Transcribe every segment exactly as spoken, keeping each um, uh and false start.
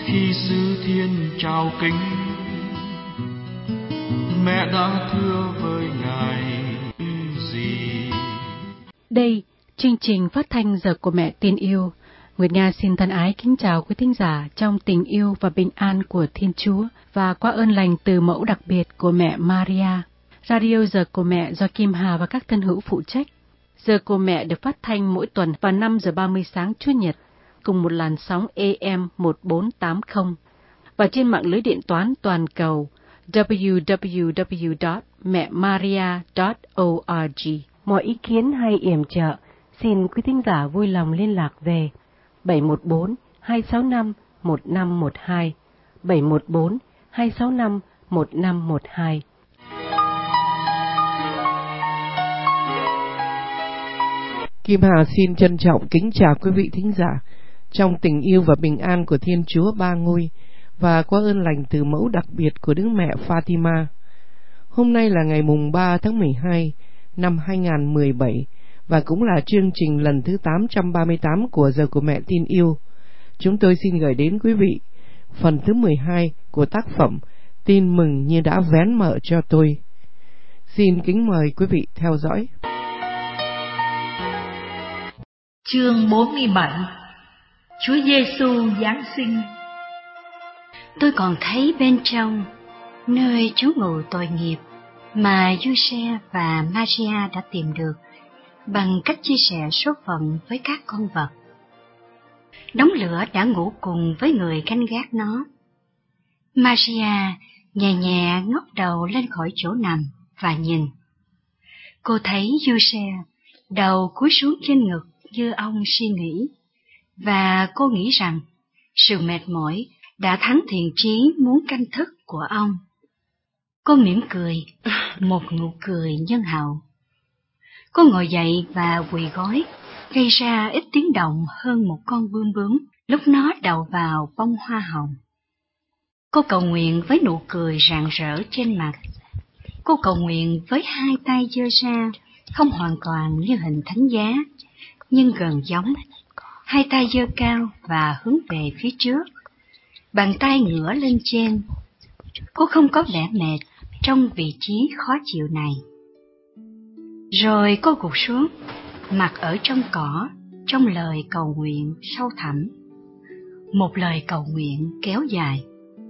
khi xứ thiên trao kính, mẹ đã thưa với Ngài gì? Đây, chương trình phát thanh Giờ của Mẹ Tin Yêu. Nguyệt Nga xin thân ái kính chào quý thính giả trong tình yêu và bình an của Thiên Chúa và qua ơn lành từ mẫu đặc biệt của mẹ Maria. Radio Giờ của Mẹ do Kim Hà và các thân hữu phụ trách. Giờ của Mẹ được phát thanh mỗi tuần vào năm giờ ba mươi sáng Chủ nhật cùng một làn sóng A M một bốn tám không và trên mạng lưới điện toán toàn cầu w w w chấm mẹ maria chấm org. Mọi ý kiến hay yểm trợ xin quý thính giả vui lòng liên lạc về bảy một bốn hai sáu năm một năm một hai, bảy một bốn hai sáu năm một năm một hai. Kim Hà xin trân trọng kính chào quý vị thính giả trong tình yêu và bình an của Thiên Chúa Ba Ngôi và qua ơn lành từ mẫu đặc biệt của Đức Mẹ Fatima. Hôm nay là ngày mùng ba tháng mười hai năm hai nghìn không trăm mười bảy và cũng là chương trình lần thứ tám trăm ba mươi tám của Giờ của Mẹ Tin Yêu. Chúng tôi xin gửi đến quý vị phần thứ mười hai của tác phẩm Tin Mừng Như Đã Vén Mở Cho Tôi. Xin kính mời quý vị theo dõi. Chương bốn mươi bảy. Chúa Giêsu Giáng sinh. Tôi còn thấy bên trong, nơi trú ngụ tội nghiệp mà Giuse và Maria đã tìm được bằng cách chia sẻ số phận với các con vật. Đống lửa đã ngủ cùng với người canh gác nó. Maria nhẹ nhẹ ngóc đầu lên khỏi chỗ nằm và nhìn. Cô thấy Giuse đầu cúi xuống trên ngực như ông suy nghĩ, và cô nghĩ rằng sự mệt mỏi đã thắng thiện chí muốn canh thức của ông. Cô mỉm cười, một nụ cười nhân hậu. Cô ngồi dậy và quỳ gối, gây ra ít tiếng động hơn một con bướm bướm lúc nó đậu vào bông hoa hồng. Cô cầu nguyện với nụ cười rạng rỡ trên mặt. Cô cầu nguyện với hai tay giơ ra, không hoàn toàn như hình thánh giá, nhưng gần giống. Hai tay giơ cao và hướng về phía trước, bàn tay ngửa lên trên. Cô không có vẻ mệt trong vị trí khó chịu này. Rồi cô gục xuống, mặt ở trong cỏ, trong lời cầu nguyện sâu thẳm. Một lời cầu nguyện kéo dài.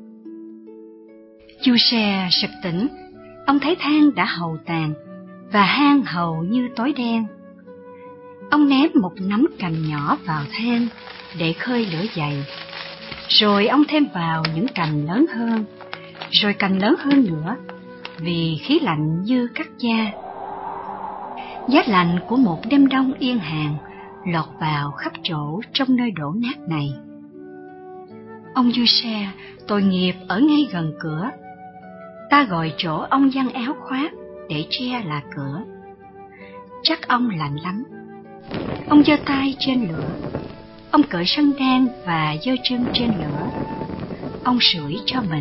Giuse sực tỉnh, ông thấy than đã hầu tàn và hang hầu như tối đen. Ông ném một nắm cành nhỏ vào than để khơi lửa dậy. Rồi ông thêm vào những cành lớn hơn, rồi cành lớn hơn nữa, vì khí lạnh như cắt da. Giá lạnh của một đêm đông yên hàng lọt vào khắp chỗ trong nơi đổ nát này. Ông Giuse tội nghiệp ở ngay gần cửa. Ta gọi chỗ ông giăng áo khoác để che là cửa. Chắc ông lạnh lắm. Ông giơ tay trên lửa. Ông cởi sân đan và giơ chân trên lửa. Ông sưởi cho mình.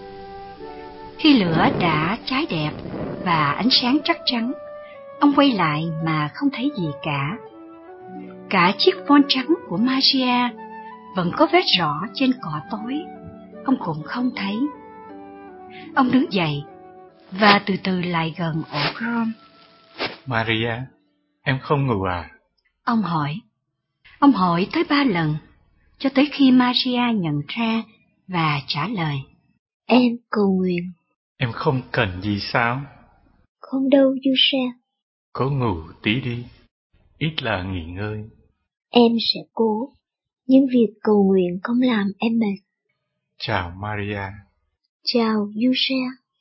Khi lửa đã cháy đẹp và ánh sáng chắc chắn, ông quay lại mà không thấy gì cả. Cả chiếc von trắng của Maria vẫn có vết rõ trên cỏ tối, ông cũng không thấy. Ông đứng dậy và từ từ lại gần ổ rơm. Maria, em không ngủ à? Ông hỏi. Ông hỏi tới ba lần, cho tới khi Maria nhận ra và trả lời. Em cầu nguyện. Em không cần gì sao? Không đâu, Giuse. Cố ngủ tí đi, ít là nghỉ ngơi. Em sẽ cố, nhưng việc cầu nguyện không làm em mệt. Chào Maria. Chào Giuse.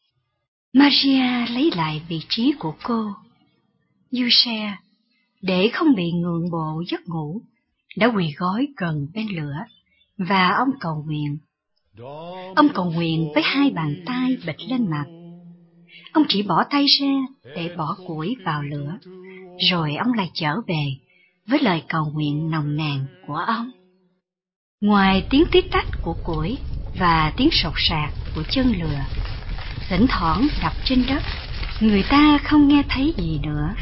Maria lấy lại vị trí của cô. Giuse, để không bị ngượng bộ giấc ngủ, đã quỳ gối gần bên lửa, và ông cầu nguyện. Ông cầu nguyện với hai bàn tay bịch lên mặt. Ông chỉ bỏ tay ra để bỏ củi vào lửa, rồi ông lại trở về với lời cầu nguyện nồng nàn của ông. Ngoài tiếng tít tách của củi và tiếng sột sạt của chân lửa thỉnh thoảng đập trên đất, người ta không nghe thấy gì nữa.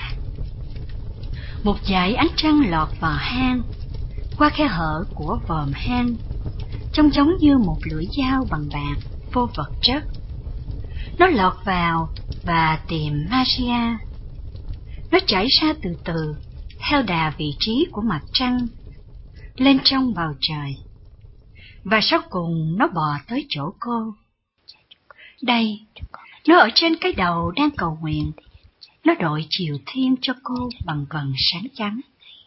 Một dải ánh trăng lọt vào hang, qua khe hở của vòm hang. trông giống như một lưỡi dao bằng bạc vô vật chất. Nó lọt vào và tìm Maria. Nó chảy ra từ từ theo đà vị trí của mặt trăng lên trong bầu trời, và sau cùng nó bò tới chỗ cô. Đây, nó ở trên cái đầu đang cầu nguyện. Nó đội chiều thiên cho cô bằng vầng sáng trắng.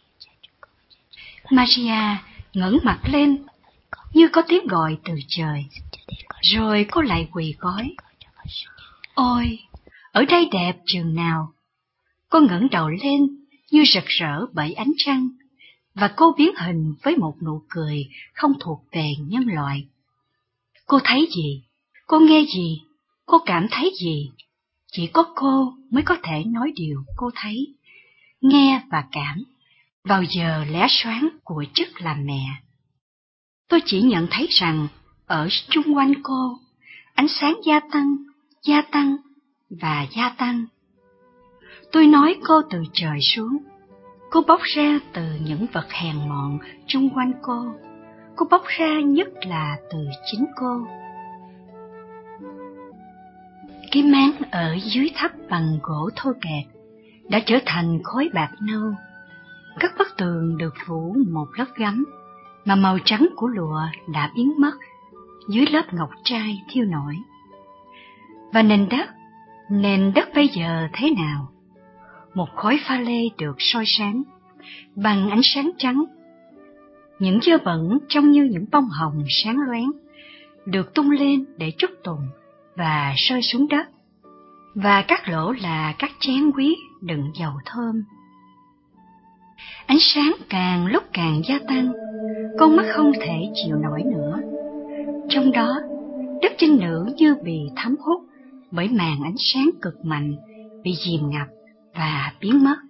Maria ngẩng mặt lên như có tiếng gọi từ trời, rồi cô lại quỳ gối. Ôi, ở đây đẹp chừng nào! Cô ngẩng đầu lên như rực rỡ bởi ánh trăng, và cô biến hình với một nụ cười không thuộc về nhân loại. Cô thấy gì? Cô nghe gì? Cô cảm thấy gì? Chỉ có cô mới có thể nói điều cô thấy, nghe và cảm vào giờ lẻ xoáng của chức làm mẹ. Tôi chỉ nhận thấy rằng ở chung quanh cô, ánh sáng gia tăng, gia tăng và gia tăng. Tôi nói cô từ trời xuống. Cô bóc ra từ những vật hèn mọn chung quanh cô. Cô bóc ra nhất là từ chính cô. Cái máng ở dưới thấp bằng gỗ thô kệch đã trở thành khối bạc nâu. Các bức tường được phủ một lớp gấm, mà màu trắng của lụa đã biến mất dưới lớp ngọc trai thiêu nổi. Và nền đất, nền đất bây giờ thế nào? Một khối pha lê được soi sáng bằng ánh sáng trắng. Những dơ bẩn trông như những bông hồng sáng loáng được tung lên để trút tùng và rơi xuống đất, và các lỗ là các chén quý đựng dầu thơm. Ánh sáng càng lúc càng gia tăng, con mắt không thể chịu nổi nữa. Trong đó, đức trinh nữ như bị thấm hút bởi màn ánh sáng cực mạnh, bị dìm ngập và biến mất.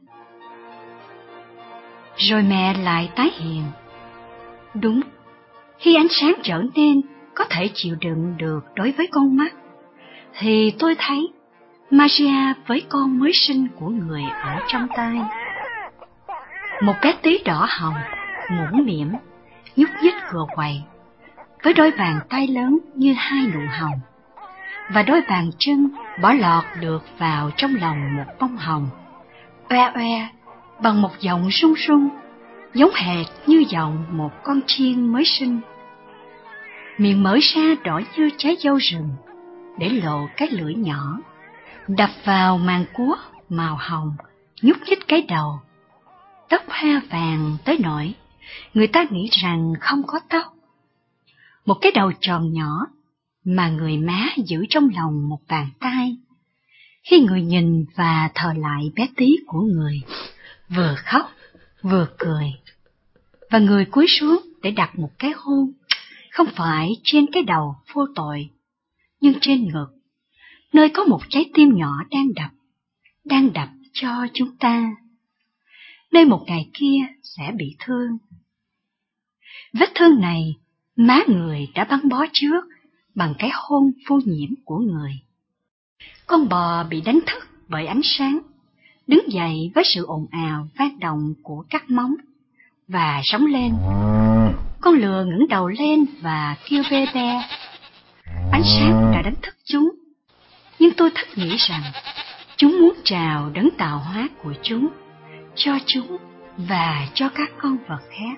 Rồi mẹ lại tái hiện. Đúng, khi ánh sáng trở nên có thể chịu đựng được đối với con mắt, thì tôi thấy Maria với con mới sinh của người ở trong tay. Một bé tí đỏ hồng, mũm mĩm, nhúc nhích gờ quậy, với đôi bàn tay lớn như hai nụ hồng, và đôi bàn chân bỏ lọt được vào trong lòng một bông hồng, oe oe bằng một giọng rung rung, giống hệt như giọng một con chiên mới sinh. Miệng mở ra đỏ như trái dâu rừng, để lộ cái lưỡi nhỏ, đập vào màn cúa màu hồng, nhúc nhích cái đầu. Tóc hoa vàng tới nỗi người ta nghĩ rằng không có tóc. Một cái đầu tròn nhỏ mà người má giữ trong lòng một bàn tay. Khi người nhìn và thờ lại bé tí của người, vừa khóc vừa cười, và người cúi xuống để đặt một cái hôn, không phải trên cái đầu vô tội, nhưng trên ngực, nơi có một trái tim nhỏ đang đập, đang đập cho chúng ta, nơi một ngày kia sẽ bị thương. Vết thương này, má người đã băng bó trước bằng cái hôn vô nhiễm của người. Con bò bị đánh thức bởi ánh sáng, đứng dậy với sự ồn ào vang động của các móng, và sống lên. Con lừa ngẩng đầu lên và kêu bê be. Ánh sáng đã đánh thức chúng, nhưng tôi thích nghĩ rằng chúng muốn chào đấng tạo hóa của chúng, cho chúng và cho các con vật khác.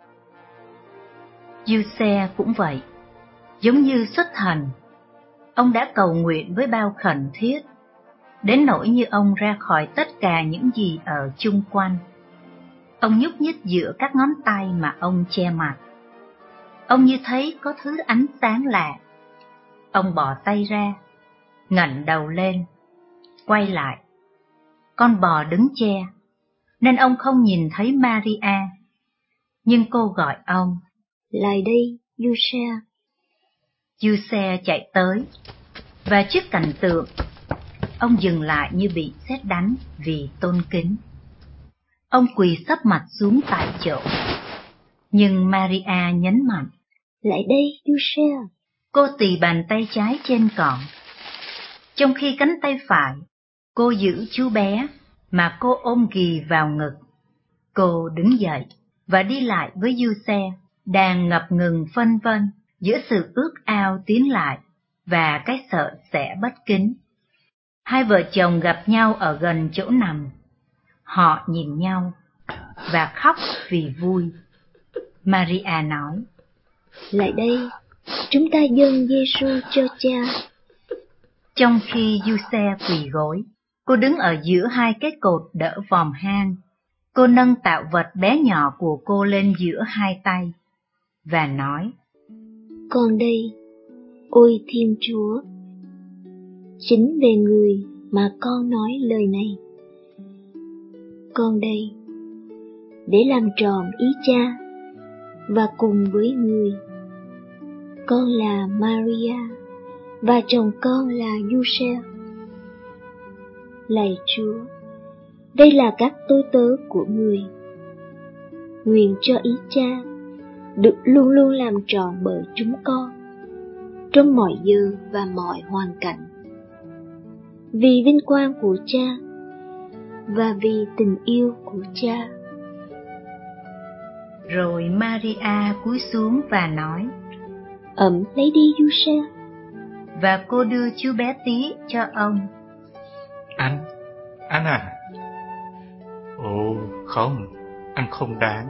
Giuse cũng vậy, giống như xuất hành, ông đã cầu nguyện với bao khẩn thiết, đến nỗi như ông ra khỏi tất cả những gì ở chung quanh. Ông nhúc nhích giữa các ngón tay mà ông che mặt. Ông như thấy có thứ ánh sáng lạ. Ông bỏ tay ra, ngẩng đầu lên, quay lại. Con bò đứng che, nên ông không nhìn thấy Maria. Nhưng cô gọi ông. Lại đây, Giuse. Giuse chạy tới, và trước cảnh tượng, ông dừng lại như bị sét đánh vì tôn kính. Ông quỳ sấp mặt xuống tại chỗ. Nhưng Maria nhấn mạnh. Lại đây, Giuse. Cô tì bàn tay trái trên cọn, trong khi cánh tay phải, cô giữ chú bé mà cô ôm ghì vào ngực. Cô đứng dậy và đi lại với Giuse, đang ngập ngừng phân vân. giữa sự ước ao tiến lại và cái sợ sẽ bất kính. Hai vợ chồng gặp nhau ở gần chỗ nằm. Họ nhìn nhau và khóc vì vui. Maria nói: Lại đây, chúng ta dâng Giêsu cho cha. Trong khi Giuse quỳ gối, cô đứng ở giữa hai cái cột đỡ vòm hang. Cô nâng tạo vật bé nhỏ của cô lên giữa hai tay và nói: Con đây, ôi Thiên Chúa. Chính về người mà con nói lời này. Con đây, để làm tròn ý cha và cùng với người. Con là Maria và chồng con là Giuse. Lạy Chúa, đây là các tôi tớ của người. Nguyện cho ý cha được luôn luôn làm tròn bởi chúng con trong mọi giờ và mọi hoàn cảnh, vì vinh quang của cha và vì tình yêu của cha. Rồi Maria cúi xuống và nói: Ẩm lấy đi Giuse. Và cô đưa chú bé tí cho ông. Anh, anh à? Ồ, không, anh không đáng.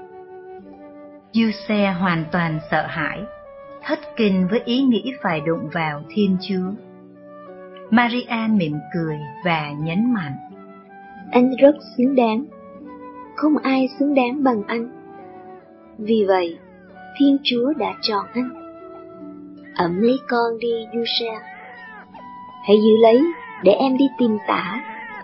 Giuse hoàn toàn sợ hãi, thất kinh với ý nghĩ phải đụng vào Thiên Chúa. Maria mỉm cười và nhấn mạnh: Anh rất xứng đáng, không ai xứng đáng bằng anh. Vì vậy, Thiên Chúa đã chọn anh. Ẩm lấy con đi Giuse. Hãy giữ lấy để em đi tìm tả.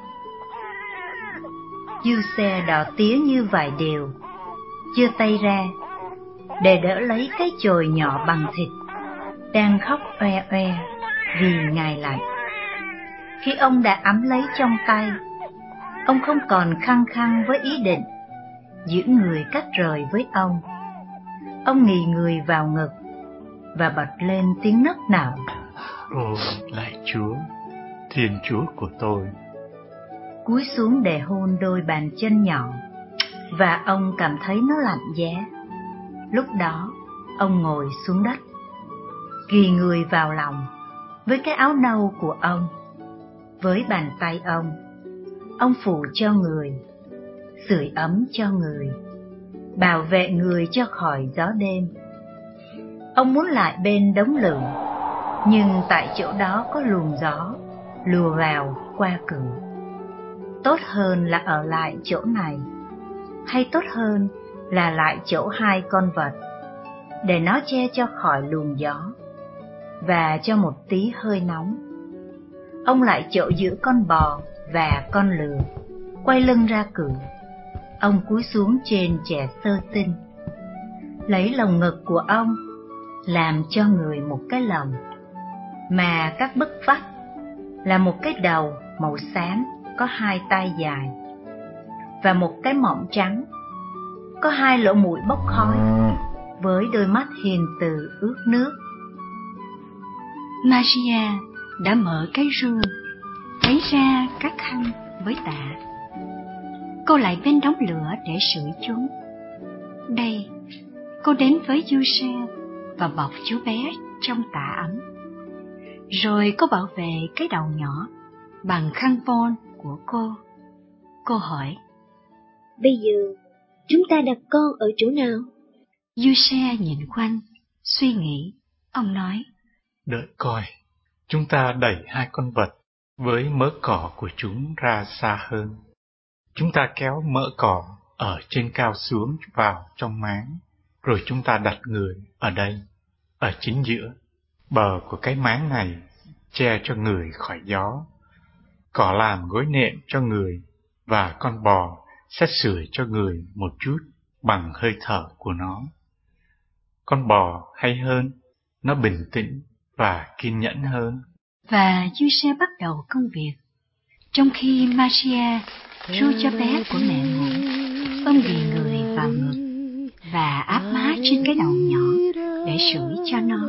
Giuse đỏ tía như vải đều, giơ tay ra để đỡ lấy cái chồi nhỏ bằng thịt, đang khóc oe oe vì ngài lạnh. Khi ông đã ẵm lấy trong tay, ông không còn khăng khăng với ý định giữ người cắt rời với ông. Ông nghì người vào ngực và bật lên tiếng nấc nở: Ồ, lạy Chúa, Thiên Chúa của tôi. Cúi xuống để hôn đôi bàn chân nhỏ, và ông cảm thấy nó lạnh giá. Lúc đó, ông ngồi xuống đất, ghì người vào lòng với cái áo nâu của ông. Với bàn tay ông, ông phủ cho người, sưởi ấm cho người, bảo vệ người cho khỏi gió đêm. Ông muốn lại bên đống lửa, nhưng tại chỗ đó có luồng gió lùa vào qua cửa. Tốt hơn là ở lại chỗ này, hay tốt hơn là lại chỗ hai con vật, để nó che cho khỏi luồng gió và cho một tí hơi nóng. Ông lại chỗ giữa con bò và con lừa, quay lưng ra cửa. Ông cúi xuống trên trẻ sơ sinh, lấy lồng ngực của ông làm cho người một cái lồng, mà các bức vách là một cái đầu màu xám có hai tay dài, và một cái mỏng trắng có hai lỗ mũi bốc khói, với đôi mắt hiền từ ướt nước. Maria đã mở cái rương, lấy ra các khăn với tả. Cô lại bên đống lửa để sưởi chúng. Đây, cô đến với Giuse và bọc chú bé trong tả ấm. Rồi cô bảo vệ cái đầu nhỏ bằng khăn voan của cô. Cô hỏi: Bây giờ, chúng ta đặt con ở chỗ nào? Giuse nhìn quanh, suy nghĩ. Ông nói: Đợi coi, chúng ta đẩy hai con vật với mớ cỏ của chúng ra xa hơn. Chúng ta kéo mỡ cỏ ở trên cao xuống vào trong máng, rồi chúng ta đặt người ở đây, ở chính giữa. Bờ của cái máng này che cho người khỏi gió. Cỏ làm gối nệm cho người, và con bò sẽ sưởi cho người một chút bằng hơi thở của nó. Con bò hay hơn, nó bình tĩnh và kiên nhẫn hơn. Và Giuse bắt đầu công việc. Trong khi Maria ru cho bé của mẹ ngủ, ông ghì người vào ngực và áp má trên cái đầu nhỏ để sưởi cho nó.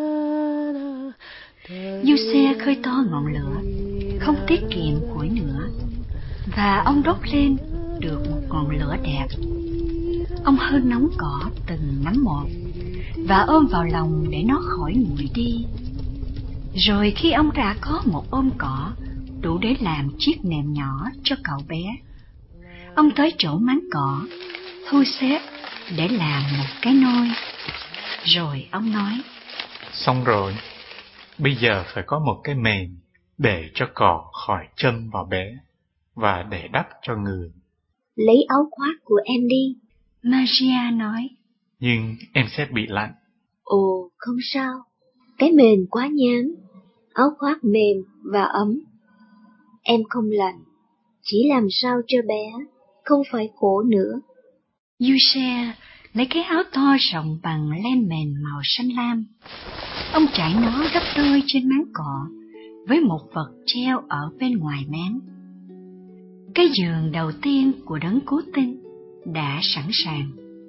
Giuse khơi to ngọn lửa, không tiết kiệm củi nữa, và ông đốt lên được một ngọn lửa đẹp. Ông hơ nóng cỏ từng nắm một, và ôm vào lòng để nó khỏi nguội đi. Rồi khi ông đã có một ôm cỏ đủ để làm chiếc nệm nhỏ cho cậu bé, ông tới chỗ máng cỏ, thu xếp để làm một cái nôi. Rồi ông nói: Xong rồi, bây giờ phải có một cái mền để cho cỏ khỏi châm vào bé và để đắp cho người. Lấy áo khoác của em đi, Maria nói. Nhưng em sẽ bị lạnh. Ồ, không sao, cái mền quá nhám, áo khoác mềm và ấm. Em không lạnh, chỉ làm sao cho bé không phải khổ nữa. Giuse lấy cái áo to rộng bằng len mền màu xanh lam. Ông trải nó gấp đôi trên máng cỏ với một vật treo ở bên ngoài máng. Cái giường đầu tiên của đấng cứu tinh đã sẵn sàng.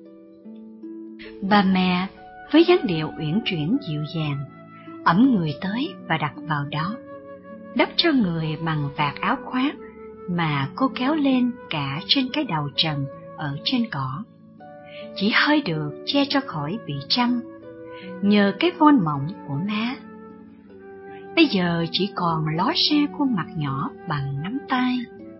Bà mẹ với dáng điệu uyển chuyển dịu dàng ẵm người tới và đặt vào đó, đắp cho người bằng vạt áo khoác mà cô kéo lên cả trên cái đầu trần ở trên cỏ, chỉ hơi được che cho khỏi bị chăm nhờ cái von mỏng của má. Bây giờ chỉ còn ló ra khuôn mặt nhỏ bằng nắm tay,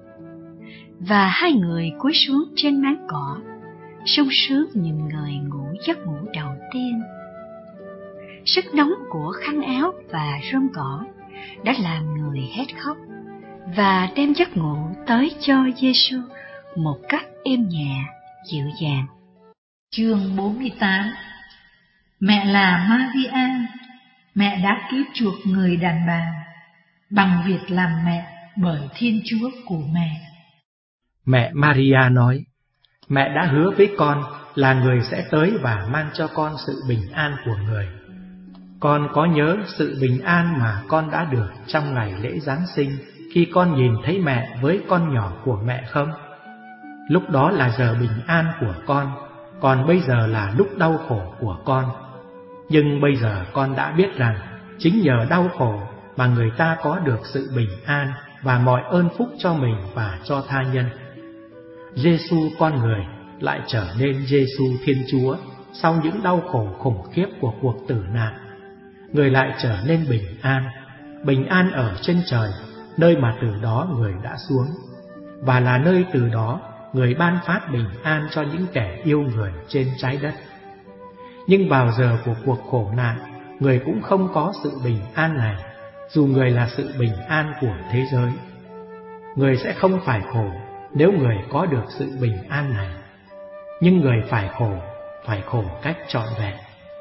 và hai người cúi xuống trên máng cỏ, sung sướng nhìn người ngủ giấc ngủ đầu tiên. Sức nóng của khăn áo và rơm cỏ đã làm người hét khóc và đem giấc ngủ tới cho Giêsu một cách êm nhẹ, dịu dàng. Chương bốn mươi tám. Mẹ là Maria, mẹ đã cứu chuộc người đàn bà bằng việc làm mẹ bởi Thiên Chúa của mẹ. Mẹ Maria nói: Mẹ đã hứa với con là người sẽ tới và mang cho con sự bình an của người. Con có nhớ sự bình an mà con đã được trong ngày lễ Giáng sinh khi con nhìn thấy mẹ với con nhỏ của mẹ không? Lúc đó là giờ bình an của con, còn bây giờ là lúc đau khổ của con. Nhưng bây giờ con đã biết rằng chính nhờ đau khổ mà người ta có được sự bình an và mọi ơn phúc cho mình và cho tha nhân. Giêsu con người lại trở nên Giêsu Thiên Chúa sau những đau khổ khủng khiếp của cuộc tử nạn. Người lại trở nên bình an, bình an ở trên trời, nơi mà từ đó người đã xuống, và là nơi từ đó người ban phát bình an cho những kẻ yêu người trên trái đất. Nhưng vào giờ của cuộc khổ nạn, người cũng không có sự bình an này, dù người là sự bình an của thế giới. Người sẽ không phải khổ nếu người có được sự bình an này, nhưng người phải khổ, phải khổ cách trọn vẹn.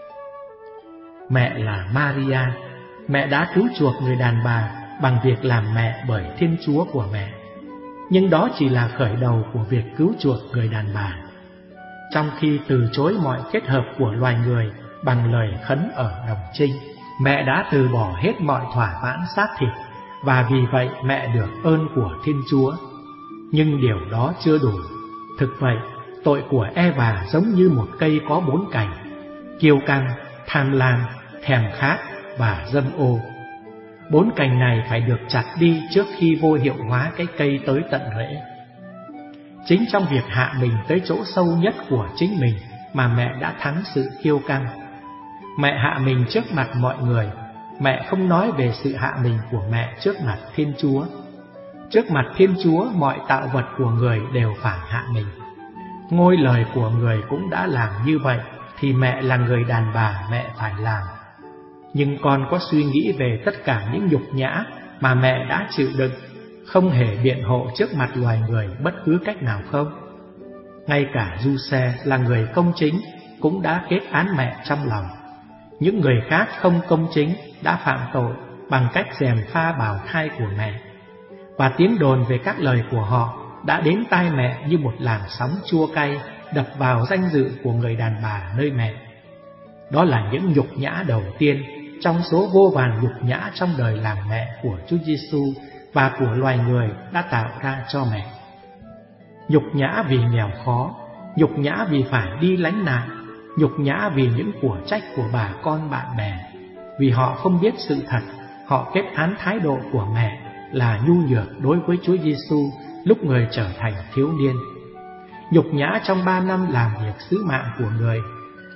Mẹ là Maria, mẹ đã cứu chuộc người đàn bà bằng việc làm mẹ bởi Thiên Chúa của mẹ. Nhưng đó chỉ là khởi đầu của việc cứu chuộc người đàn bà. Trong khi từ chối mọi kết hợp của loài người bằng lời khấn ở đồng trinh, mẹ đã từ bỏ hết mọi thỏa mãn xác thịt, và vì vậy mẹ được ơn của Thiên Chúa. Nhưng điều đó chưa đủ. Thực vậy, tội của Eva giống như một cây có bốn cành: kiêu căng, tham lam, thèm khát và dâm ô. Bốn cành này phải được chặt đi trước khi vô hiệu hóa cái cây tới tận rễ. Chính trong việc hạ mình tới chỗ sâu nhất của chính mình mà mẹ đã thắng sự kiêu căng. Mẹ hạ mình trước mặt mọi người. Mẹ không nói về sự hạ mình của mẹ trước mặt Thiên Chúa. Trước mặt Thiên Chúa, mọi tạo vật của người đều phải hạ mình. Ngôi lời của người cũng đã làm như vậy, thì mẹ là người đàn bà mẹ phải làm. Nhưng con có suy nghĩ về tất cả những nhục nhã mà mẹ đã chịu đựng, không hề biện hộ trước mặt loài người bất cứ cách nào không? Ngay cả Giuse là người công chính cũng đã kết án mẹ trong lòng. Những người khác không công chính đã phạm tội bằng cách gièm pha bào thai của mẹ. Và tiếng đồn về các lời của họ đã đến tai mẹ như một làn sóng chua cay đập vào danh dự của người đàn bà nơi mẹ. Đó là những nhục nhã đầu tiên trong số vô vàn nhục nhã trong đời làm mẹ của Chúa Giêsu và của loài người đã tạo ra cho mẹ. Nhục nhã vì nghèo khó, nhục nhã vì phải đi lánh nạn, nhục nhã vì những của trách của bà con bạn bè. Vì họ không biết sự thật, họ kết án thái độ của mẹ là nhu nhược đối với Chúa Giêsu lúc người trở thành thiếu niên. Nhục nhã trong ba năm làm việc sứ mạng của người,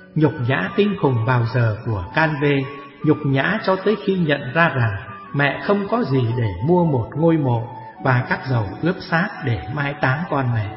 nhục nhã kinh khủng vào giờ của can vê, nhục nhã cho tới khi nhận ra rằng mẹ không có gì để mua một ngôi mộ và các dầu ướp xác để mai táng con mẹ.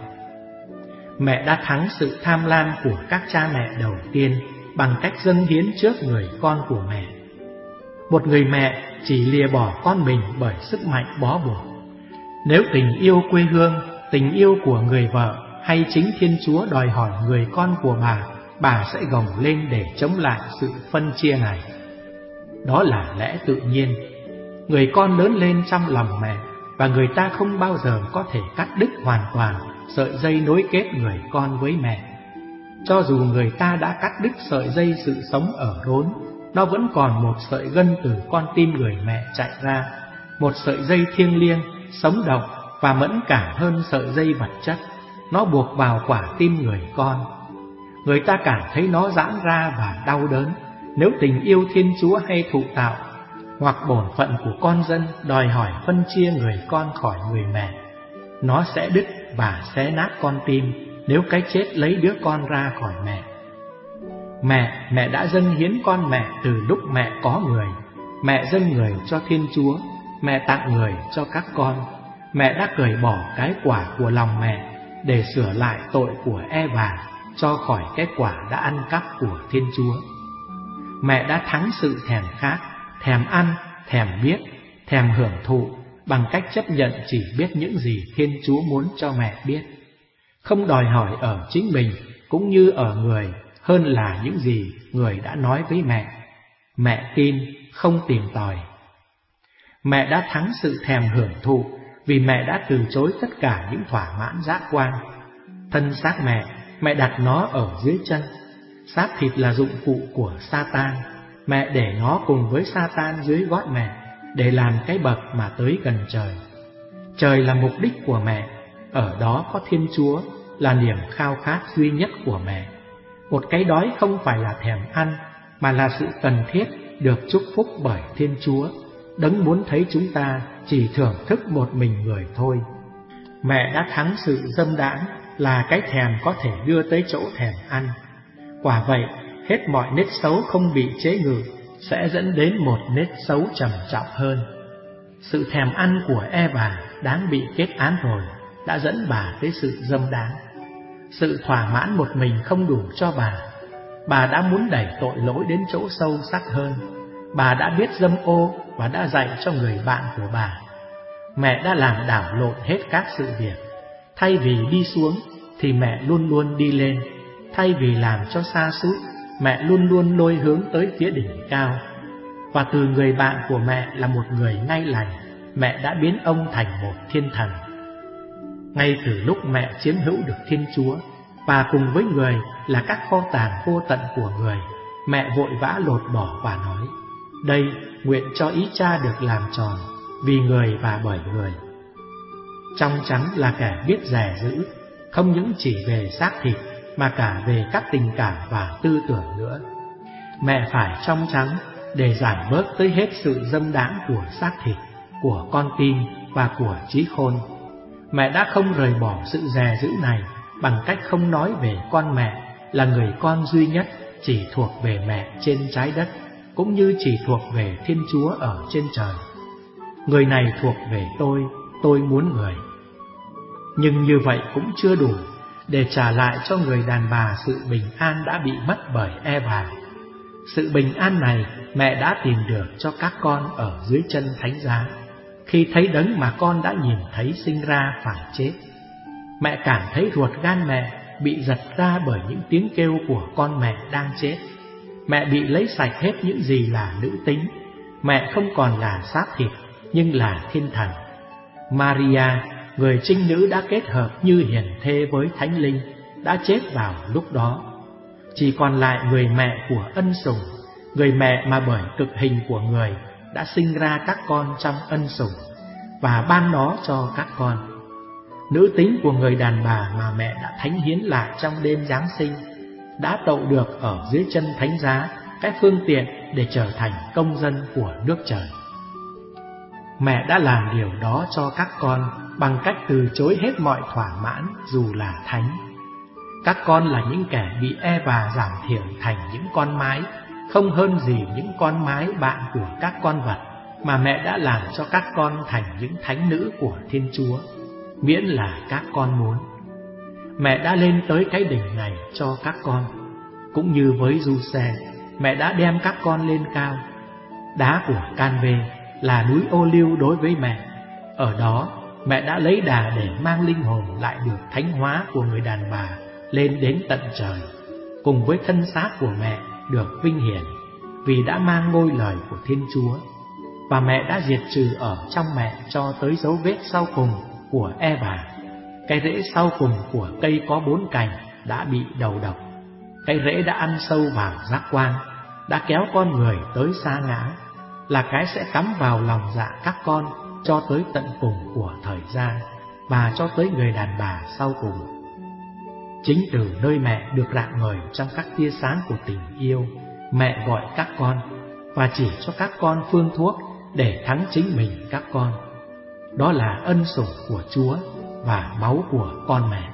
Mẹ đã thắng sự tham lam của các cha mẹ đầu tiên bằng cách dâng hiến trước người con của mẹ. Một người mẹ chỉ lìa bỏ con mình bởi sức mạnh bó buộc. Nếu tình yêu quê hương, tình yêu của người vợ hay chính Thiên Chúa đòi hỏi người con của bà, bà sẽ gồng lên để chống lại sự phân chia này. Đó là lẽ tự nhiên. Người con lớn lên trong lòng mẹ, và người ta không bao giờ có thể cắt đứt hoàn toàn sợi dây nối kết người con với mẹ. Cho dù người ta đã cắt đứt sợi dây sự sống ở rốn, nó vẫn còn một sợi gân từ con tim người mẹ chạy ra, một sợi dây thiêng liêng, sống động và mẫn cảm hơn sợi dây vật chất. Nó buộc vào quả tim người con. Người ta cảm thấy nó giãn ra và đau đớn nếu tình yêu Thiên Chúa hay thụ tạo hoặc bổn phận của con dân đòi hỏi phân chia người con khỏi người mẹ. Nó sẽ đứt và xé nát con tim nếu cái chết lấy đứa con ra khỏi mẹ. Mẹ, mẹ đã dâng hiến con mẹ từ lúc mẹ có người. Mẹ dâng người cho Thiên Chúa, mẹ tặng người cho các con. Mẹ đã cởi bỏ cái quả của lòng mẹ để sửa lại tội của Eva, cho khỏi cái quả đã ăn cắp của Thiên Chúa. Mẹ đã thắng sự thèm khát, thèm ăn, thèm biết, thèm hưởng thụ bằng cách chấp nhận chỉ biết những gì Thiên Chúa muốn cho mẹ biết, không đòi hỏi ở chính mình cũng như ở người hơn là những gì người đã nói với mẹ. Mẹ tin, không tìm tòi. Mẹ đã thắng sự thèm hưởng thụ vì mẹ đã từ chối tất cả những thỏa mãn giác quan. Thân xác mẹ, mẹ đặt nó ở dưới chân. Xác thịt là dụng cụ của Satan. Mẹ để nó cùng với Satan dưới gót mẹ, để làm cái bậc mà tới gần trời. Trời là mục đích của mẹ, ở đó có Thiên Chúa là niềm khao khát duy nhất của mẹ. Một cái đói không phải là thèm ăn, mà là sự cần thiết được chúc phúc bởi Thiên Chúa, đấng muốn thấy chúng ta chỉ thưởng thức một mình người thôi. Mẹ đã thắng sự dâm đãng, là cái thèm có thể đưa tới chỗ thèm ăn. Quả vậy, hết mọi nết xấu không bị chế ngự sẽ dẫn đến một nết xấu trầm trọng hơn. Sự thèm ăn của Eva đáng bị kết án rồi, đã dẫn bà tới sự dâm đáng. Sự thỏa mãn một mình không đủ cho bà. Bà đã muốn đẩy tội lỗi đến chỗ sâu sắc hơn. Bà đã biết dâm ô và đã dạy cho người bạn của bà. Mẹ đã làm đảo lộn hết các sự việc. Thay vì đi xuống thì mẹ luôn luôn đi lên. Thay vì làm cho sa sút, mẹ luôn luôn lôi hướng tới phía đỉnh cao. Và từ người bạn của mẹ là một người ngay lành, mẹ đã biến ông thành một thiên thần. Ngay từ lúc mẹ chiếm hữu được Thiên Chúa, và cùng với người là các kho tàng vô tận của người, mẹ vội vã lột bỏ và nói: đây, nguyện cho ý Cha được làm tròn, vì người và bởi người. Trong trắng là kẻ biết dè giữ, không những chỉ về xác thịt, mà cả về các tình cảm và tư tưởng nữa. Mẹ phải trong trắng để giảm bớt tới hết sự dâm đãng của xác thịt, của con tim và của trí khôn. Mẹ đã không rời bỏ sự dè giữ này bằng cách không nói về con mẹ là người con duy nhất chỉ thuộc về mẹ trên trái đất, cũng như chỉ thuộc về Thiên Chúa ở trên trời. Người này thuộc về tôi, tôi muốn người. Nhưng như vậy cũng chưa đủ để trả lại cho người đàn bà sự bình an đã bị mất bởi Eva. Sự bình an này mẹ đã tìm được cho các con ở dưới chân thánh giá, khi thấy đấng mà con đã nhìn thấy sinh ra phải chết. Mẹ cảm thấy ruột gan mẹ bị giật ra bởi những tiếng kêu của con mẹ đang chết. Mẹ bị lấy sạch hết những gì là nữ tính. Mẹ không còn là xác thịt, nhưng là thiên thần. Maria, người trinh nữ đã kết hợp như hiền thê với thánh linh, đã chết vào lúc đó. Chỉ còn lại người mẹ của ân sủng, người mẹ mà bởi cực hình của người đã sinh ra các con trong ân sủng và ban nó cho các con. Nữ tính của người đàn bà mà mẹ đã thánh hiến lại trong đêm Giáng sinh đã tậu được ở dưới chân thánh giá cái phương tiện để trở thành công dân của nước trời. Mẹ đã làm điều đó cho các con bằng cách từ chối hết mọi thỏa mãn dù là thánh. Các con là những kẻ bị Eva giảm thiểu thành những con mái, không hơn gì những con mái bạn của các con vật, mà mẹ đã làm cho các con thành những thánh nữ của Thiên Chúa, miễn là các con muốn. Mẹ đã lên tới cái đỉnh này cho các con. Cũng như với Giuse, mẹ đã đem các con lên cao. Đá của Can-vê là núi ô liu đối với mẹ. Ở đó, mẹ đã lấy đà để mang linh hồn lại được thánh hóa của người đàn bà lên đến tận trời, cùng với thân xác của mẹ được vinh hiển, vì đã mang ngôi lời của Thiên Chúa. Và mẹ đã diệt trừ ở trong mẹ cho tới dấu vết sau cùng của Eva. Cái rễ sau cùng của cây có bốn cành đã bị đầu độc. Cái rễ đã ăn sâu vào giác quan, đã kéo con người tới sa ngã, là cái sẽ cắm vào lòng dạ các con cho tới tận cùng của thời gian, và cho tới người đàn bà sau cùng. Chính từ nơi mẹ được rạng ngời trong các tia sáng của tình yêu, mẹ gọi các con và chỉ cho các con phương thuốc để thắng chính mình các con. Đó là ân sủng của Chúa và máu của con mẹ.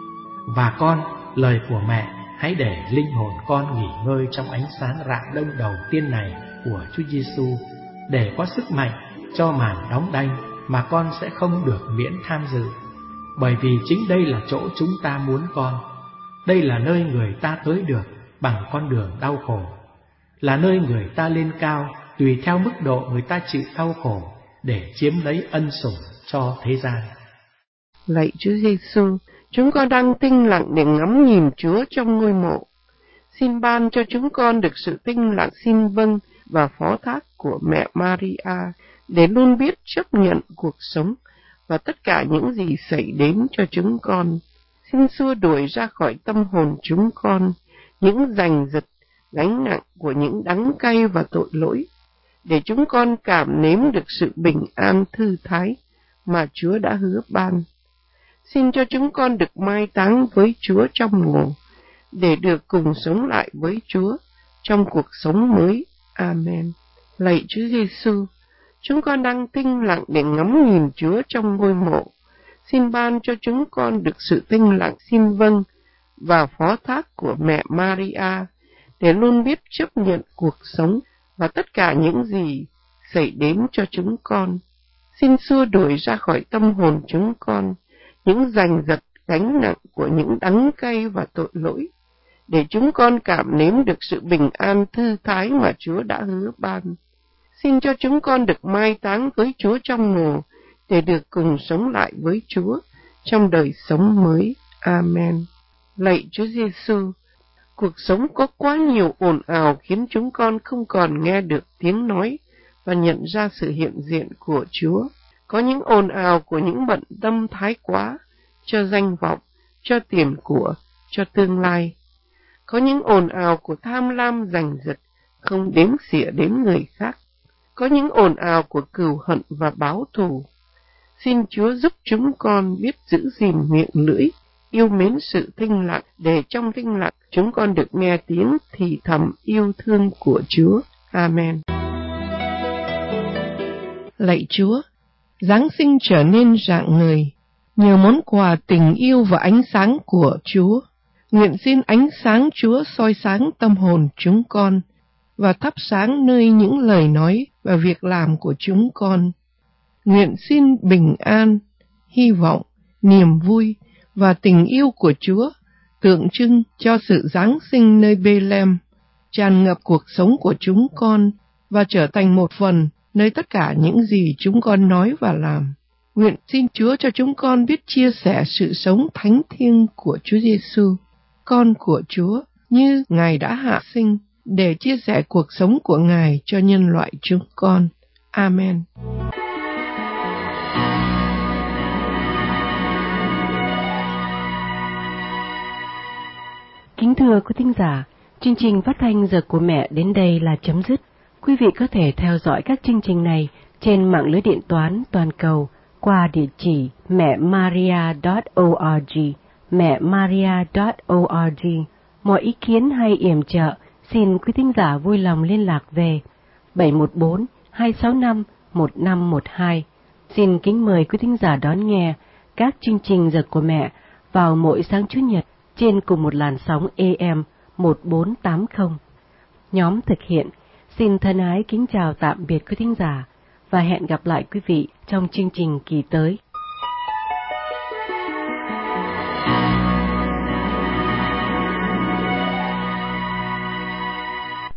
Và con, lời của mẹ, hãy để linh hồn con nghỉ ngơi trong ánh sáng rạng đông đầu tiên này của Chúa Giêsu, để có sức mạnh cho màn đóng đanh mà con sẽ không được miễn tham dự. Bởi vì chính đây là chỗ chúng ta muốn con. Đây là nơi người ta tới được bằng con đường đau khổ, là nơi người ta lên cao tùy theo mức độ người ta chịu đau khổ, để chiếm lấy ân sủng cho thế gian. Lạy Chúa Giêsu, chúng con đang tinh lặng để ngắm nhìn Chúa trong ngôi mộ. Xin ban cho chúng con được sự tinh lặng xin vâng và phó thác của mẹ Maria, để luôn biết chấp nhận cuộc sống và tất cả những gì xảy đến cho chúng con. Xin xua đuổi ra khỏi tâm hồn chúng con những giành giật, gánh nặng của những đắng cay và tội lỗi, để chúng con cảm nếm được sự bình an thư thái mà Chúa đã hứa ban. Xin cho chúng con được mai táng với Chúa trong mồ, để được cùng sống lại với Chúa trong cuộc sống mới. Amen. Lạy Chúa Giêsu, chúng con đang tinh lặng để ngắm nhìn Chúa trong ngôi mộ. Xin ban cho chúng con được sự tinh lặng xin vâng và phó thác của mẹ Maria, để luôn biết chấp nhận cuộc sống và tất cả những gì xảy đến cho chúng con. Xin xua đuổi ra khỏi tâm hồn chúng con những giành giật, gánh nặng của những đắng cay và tội lỗi, để chúng con cảm nếm được sự bình an thư thái mà Chúa đã hứa ban. Xin cho chúng con được mai táng với Chúa trong mồ, để được cùng sống lại với Chúa trong đời sống mới. Amen. Lạy Chúa Giêsu, cuộc sống có quá nhiều ồn ào khiến chúng con không còn nghe được tiếng nói và nhận ra sự hiện diện của Chúa. Có những ồn ào của những bận tâm thái quá, cho danh vọng, cho tiền của, cho tương lai. Có những ồn ào của tham lam giành giật, không đếm xỉa đến người khác. Có những ồn ào của cừu hận và báo thù. Xin Chúa giúp chúng con biết giữ gìn miệng lưỡi, yêu mến sự thinh lặng, để trong thinh lặng chúng con được nghe tiếng thì thầm yêu thương của Chúa. Amen. Lạy Chúa, Giáng sinh trở nên rạng ngời nhờ món quà tình yêu và ánh sáng của Chúa. Nguyện xin ánh sáng Chúa soi sáng tâm hồn chúng con và thắp sáng nơi những lời nói và việc làm của chúng con. Nguyện xin bình an, hy vọng, niềm vui và tình yêu của Chúa tượng trưng cho sự Giáng sinh nơi Bê-lem, tràn ngập cuộc sống của chúng con và trở thành một phần nơi tất cả những gì chúng con nói và làm. Nguyện xin Chúa cho chúng con biết chia sẻ sự sống thánh thiêng của Chúa Giêsu, con của Chúa, như Ngài đã hạ sinh, để chia sẻ cuộc sống của Ngài cho nhân loại chúng con. Amen. Kính thưa quý thính giả, chương trình phát thanh Giờ của Mẹ đến đây là chấm dứt. Quý vị có thể theo dõi các chương trình này trên mạng lưới điện toán toàn cầu qua địa chỉ mẹ maria chấm org, mẹ maria chấm org. Mọi ý kiến hay yểm trợ, xin quý thính giả vui lòng liên lạc về bảy một bốn hai sáu năm một năm một hai. Xin kính mời quý thính giả đón nghe các chương trình Giờ của Mẹ vào mỗi sáng Chủ nhật trên cùng một làn sóng A M một bốn tám không. Nhóm thực hiện xin thân ái kính chào tạm biệt quý thính giả và hẹn gặp lại quý vị trong chương trình kỳ tới.